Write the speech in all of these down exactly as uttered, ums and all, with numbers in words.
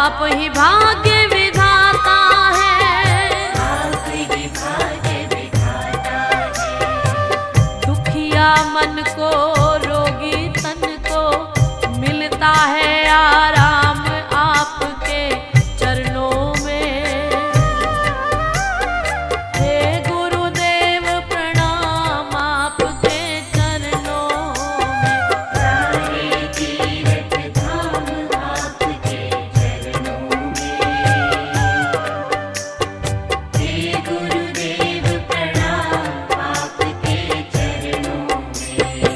आप ही भाग्य विधाता है, आप ही भाग्य विधाता है। दुखिया मन को रोगी तन को मिलता है आराम आपके चरणों में। हे गुरुदेव प्रणाम आपके चरणों में। सारे तीर्थ धाम आपके चरणों में। हे गुरुदेव प्रणाम आपके चरणों में।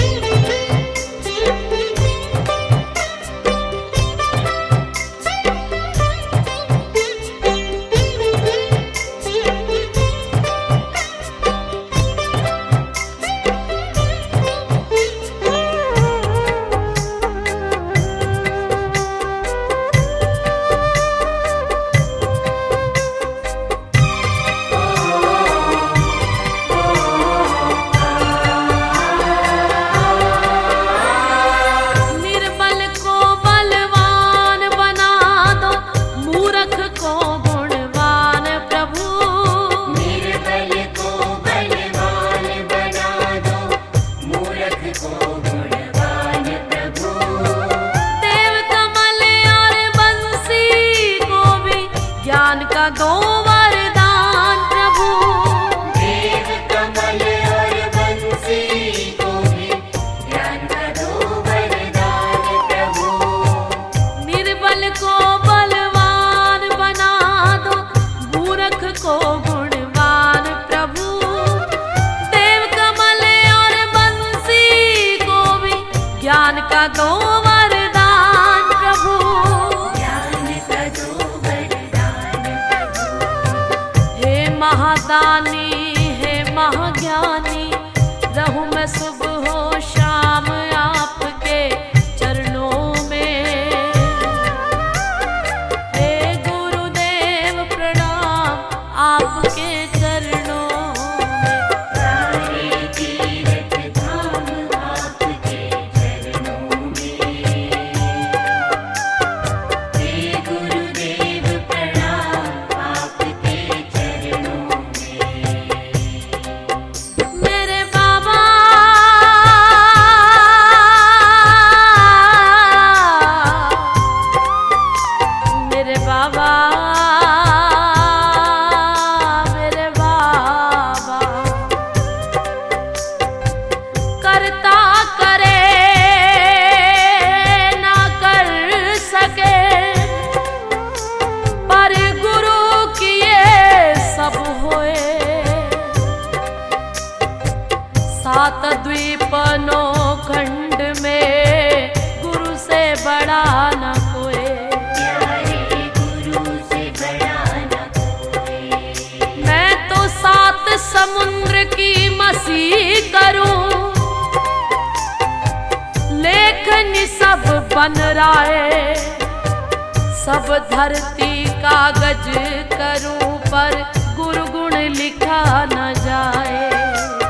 निर्बल को बलवान बना दो, मूर्ख को गुणवान प्रभु। निर्बल को बलवान बना दो, मूर्ख को गुणवान प्रभु। देव कमल और बंसी को भी ज्ञान का दो वरदान प्रभु। देव कमल और बंसी को भी ज्ञान का दो वरदान प्रभु। निर्बल को बलवान बना दो, मूर्ख को गुणवान प्रभु। देव कमल और बंसी को भी ज्ञान का दो वरदान प्रभु। ज्ञान का दो वरदान प्रभु। हे महादानी हे महाज्ञानी, रहूं मैं सुबह हो शाम आपके चरणों में। हे गुरुदेव प्रणाम आपके चरणों में। सारे तीर्थ धाम आपके चरणों में। हे गुरुदेव प्रणाम आपके चरणों में। मेरे बाबा मेरे बाबा मेरे बाबा, करता करे ना कर सके, पर गुरु किए सब होए। सात द्वीप नौ खंड में गुरु से बड़ा न कोई। प्यारे गुरु से बड़ा न कोई। मैं तो सात समुद्र की मसीह करूं, लेखन सब बन राए। सब धरती कागज करूं, पर गुरु गुण लिखा न जाए।